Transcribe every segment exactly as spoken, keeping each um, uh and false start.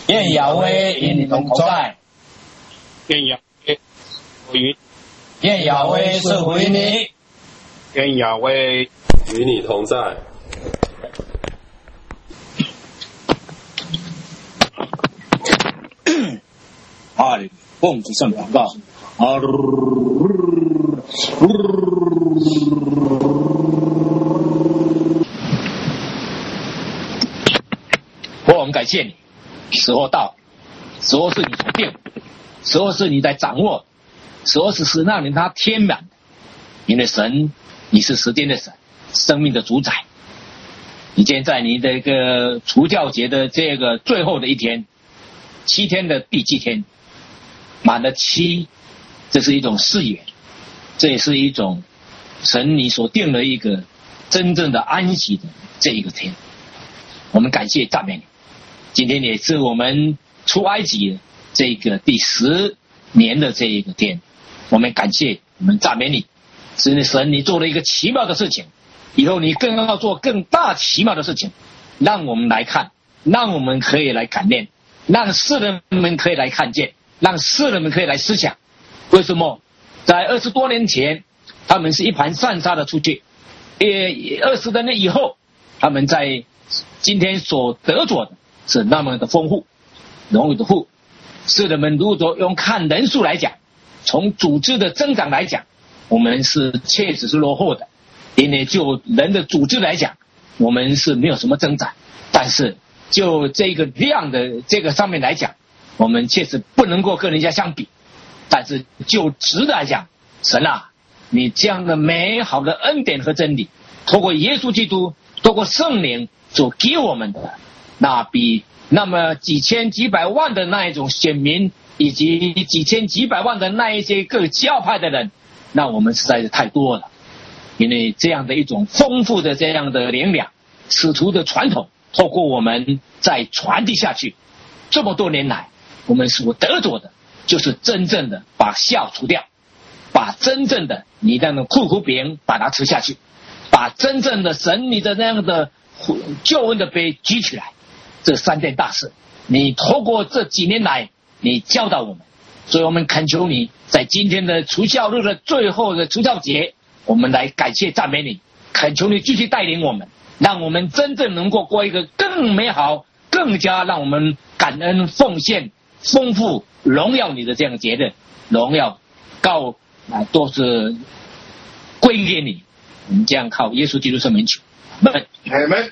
愿亚威与你同在， 愿亚威与愿亚威赐福于你， 愿亚威与你同在。 哈利，奉主圣祷告。啊！我们感谢你，时候到，时候是你所定，时候是你在掌握，时候是是让你他天满的。因为神，你是时间的神，生命的主宰。你今天在你这个除酵节的这个最后的一天，七天的第七天，满了七，这是一种誓言，这也是一种神你所定的一个真正的安息的这一个天。我们感谢赞美你。今天也是我们出埃及这个第十年的这一个天，我们感谢我们赞美你，是神你做了一个奇妙的事情，以后你更要做更大奇妙的事情，让我们来看，让我们可以来感念，让世人们可以来看见，让世人们可以来思想，为什么在二十多年前他们是一盘散沙的出去，也二十多年以后他们在今天所得着的是那么的丰富，荣誉的富。世人们如果用看人数来讲，从组织的增长来讲，我们是确实是落后的，因为就人的组织来讲，我们是没有什么增长，但是就这个量的这个上面来讲，我们确实不能够跟人家相比。但是就值来讲，神啊，你这样的美好的恩典和真理，透过耶稣基督，透过圣灵所给我们的，那比那么几千几百万的那一种选民，以及几千几百万的那一些各教派的人，那我们实在是太多了。因为这样的一种丰富的这样的灵粮，使徒的传统透过我们再传递下去，这么多年来我们所得着的就是真正的把笑除掉，把真正的你那样苦苦饼把它吃下去，把真正的神你的那样的救恩的杯举起来。这三件大事你透过这几年来你教导我们，所以我们恳求你在今天的除酵日的最后的除酵节，我们来感谢赞美你，恳求你继续带领我们，让我们真正能够过一个更美好更加让我们感恩奉献丰富荣耀你的这样的节日。荣耀告啊都是归给你，我们这样靠耶稣基督圣名求，阿们。 阿们。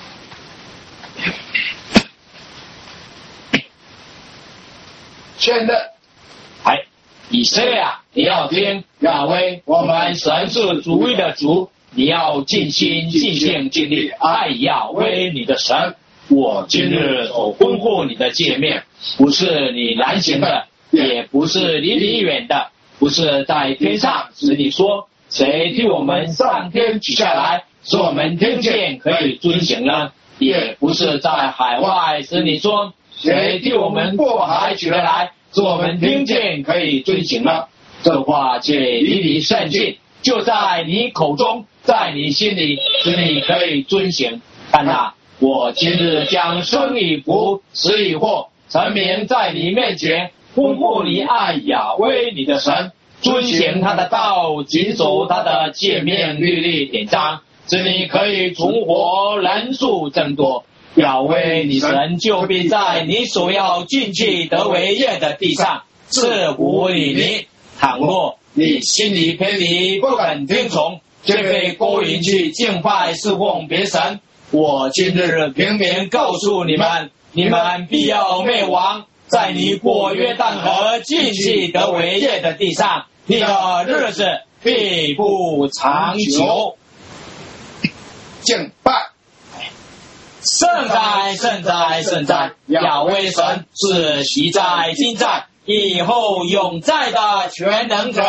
现在， 哎，以色列啊，你要听亚威，我们神是主位的主，你要尽心尽性尽力爱亚威你的神。我今日所吩咐你的诫命，不是你难行的，也不是离你远的，不是在天上使你说，谁替我们上天取下来，使我们听见可以遵行呢？也不是在海外使你说，谁替我们过海取了来，使我们听见可以遵行呢？这话却离你甚近，就在你口中，在你心里，使你可以遵行。看哪，我今日将生以福，死以祸，陈明在你面前，吩咐你爱亚威你的神，遵行他的道，谨守他的诫命律例典章，使你可以存活，人数增多。亚威你神就必在你所要进去得为业的地上赐福于你。倘若你心里偏离，不肯听从，却被勾引去敬拜侍奉别神，我今日明明告诉你们，你们必要灭亡，在你过约旦河进去得为业的地上，你的日子必不长久。 敬拜。 圣哉圣哉圣哉，亚威神是昔在今在以后永在的全能者。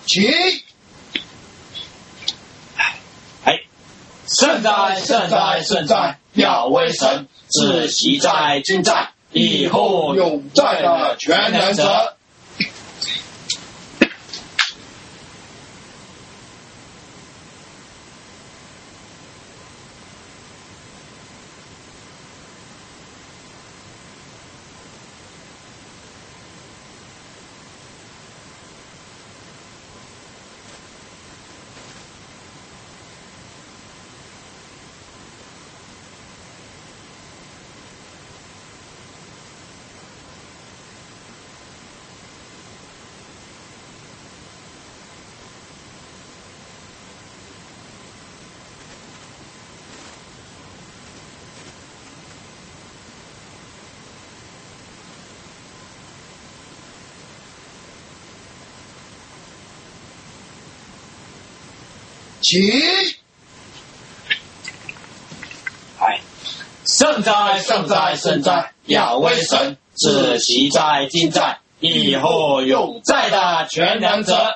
起！ 哎，圣哉圣哉圣哉！要为神，自昔在今在，以后永在的全能者。起！ 哎，圣哉圣哉圣哉！要为神，自昔在今在，以后永在的全能者。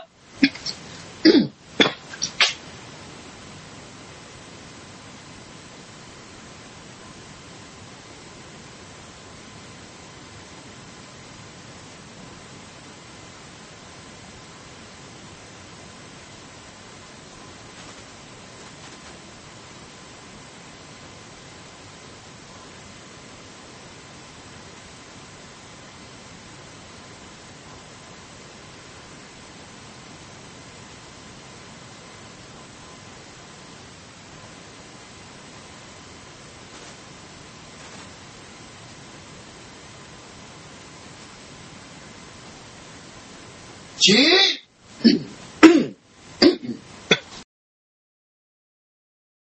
起！